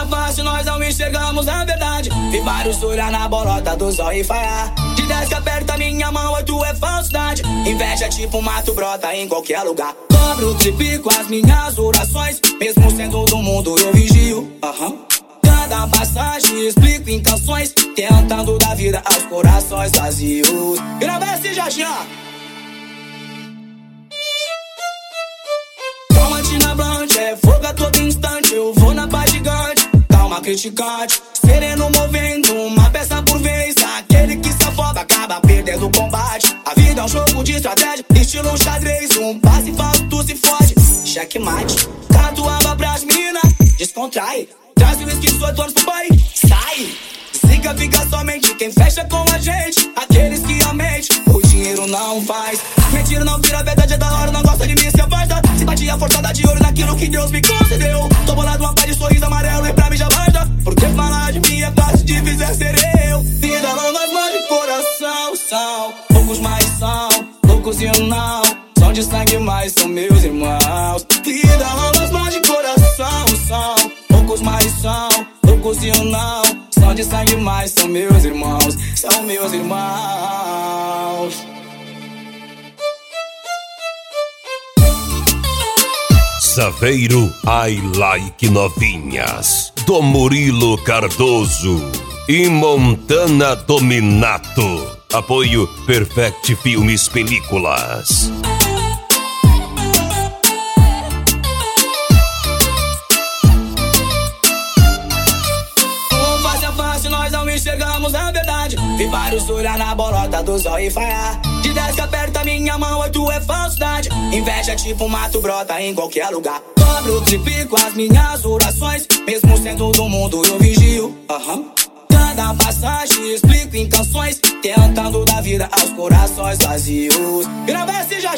fácil, nós não enxergamos a verdade. Vi vários olhar na bolota do zóio e falhar. De 10 que aperta minha mão, 8 é falsidade. Inveja tipo mato, brota em qualquer lugar. Dobro, triplico as minhas orações. Mesmo sendo do mundo eu vigio. Cada passagem explico em canções, tentando dar vida aos corações vazios. Grava esse já. Na blunt, é fogo a todo instante. Eu vou na paz gigante, calma criticante. Sereno movendo uma peça por vez. Aquele que se afoba acaba perdendo o combate. A vida é um jogo de estratégia, estilo um xadrez. Um passe falso, tu se fode, checkmate. Catuaba pras mina, descontrai. Traz o whisky, 18 anos pro pai, sai. Zica fica somente quem fecha com a gente. Aqueles que a mente, o dinheiro não faz. Mentira não vira verdade, é da hora, não gosta de mim, se afasta. Se batia forçada de olho naquilo que Deus me concedeu. Tô bolado uma paz de sorriso amarelo e pra mim já basta. Porque falar de mim é fácil, difícil é ser eu. Vida longas mãos de coração são poucos, mas são loucos e não são de sangue, mas são meus irmãos. Vida longas mãos de coração são poucos, mas são loucos e não são de sangue, mas são meus irmãos. São meus irmãos. Saveiro I Like Novinhas, do Murilo Cardoso e Montana Dominato. Apoio Perfect Filmes Películas. Face a face nós não enxergamos a verdade. Vi vários olhar na bolota do zóio e falhar. De 10 que aperta minha mão, 8 é falsidade. Inveja tipo mato, brota em qualquer lugar. Dobro, triplico as minhas orações. Mesmo sendo do mundo eu vigio. Cada passagem explico em canções, tentando dar vida aos corações vazios. Grava esse já.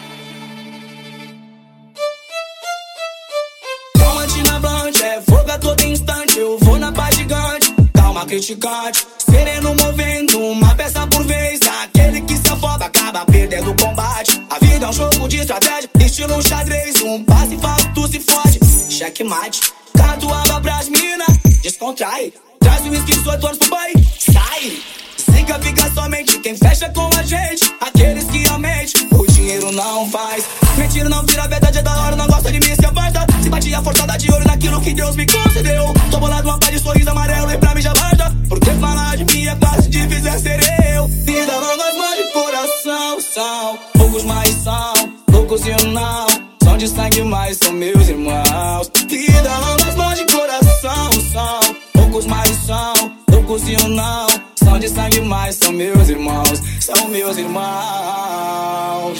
Calmante na blunt, é fogo a todo instante. Eu vou na paz gigante, calma criticante. Sereno movendo uma peça por vez. Aquele que se afoba acaba perdendo o combate. A vida é um jogo de estratégia, estilo um xadrez. Um passe falso, tu se fode, checkmate. Catuaba pras mina, descontrai. Traz o whisky, 18 anos pro pai, sai. Zica fica somente quem fecha com a gente. Aqueles que a mente, o dinheiro não faz. Mentira não vira verdade, é da hora, não gosta de mim, se afasta. Se batia forçada de olho naquilo que Deus me concedeu. Tô bolado uma paz de sorriso amarelo e pra mim já basta. Porque falar de mim é fácil, difícil é ser eu. Vida longas mãos de coração são poucos, mas são loucos e não são de sangue, mas são meus irmãos. Vida longas mãos de coração são poucos, mas são loucos e não são de sangue, mas são meus irmãos. São meus irmãos.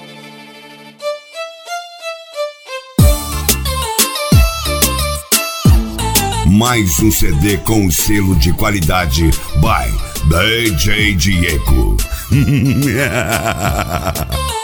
Mais um CD com o selo de qualidade by DJ Diego.